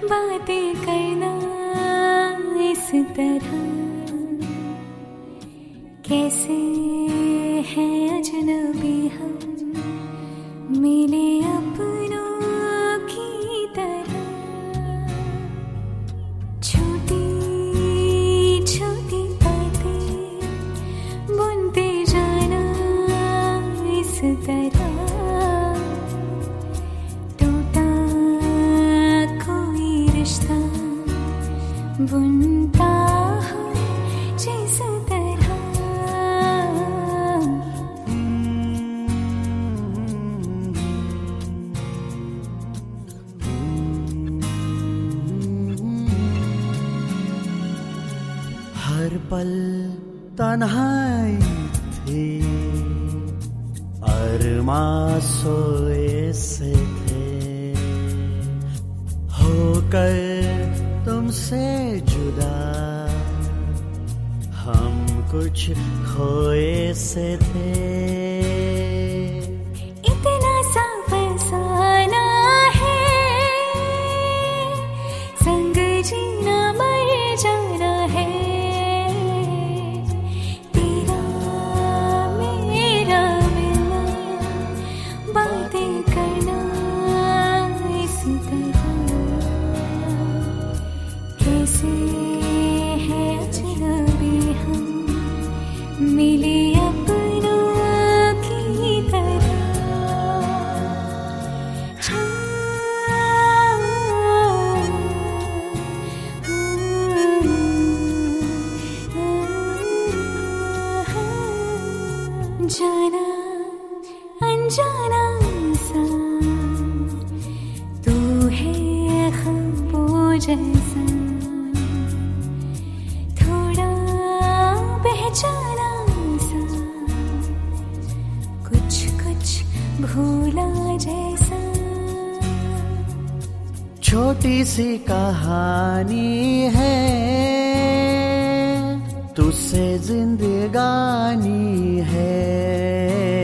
बातें करना इस तरह कैसे हैं अजनबी हम मिले अपनों की तरह। छोटी छोटी बातें बुनते जाना इस तरह टूटा कोई रिश्ता बुनता हो जिस तरह। हर पल तन्हाई थी, अरमां सोए से थे, होकर तुमसे जुदा हम कुछ खोए से थे। इतना सा फसाना है, संग जीना मर जाना है, तेरा मेरा मिलना बातें करना इस तरह कैसे है अजनबी हम मिले अपनों की तरह। जाना अनजाना सा तू है ख्वाबों जैसा, थोड़ा पहचाना सा कुछ कुछ भूला जैसा। छोटी सी कहानी है तुझसे जिंदगानी है,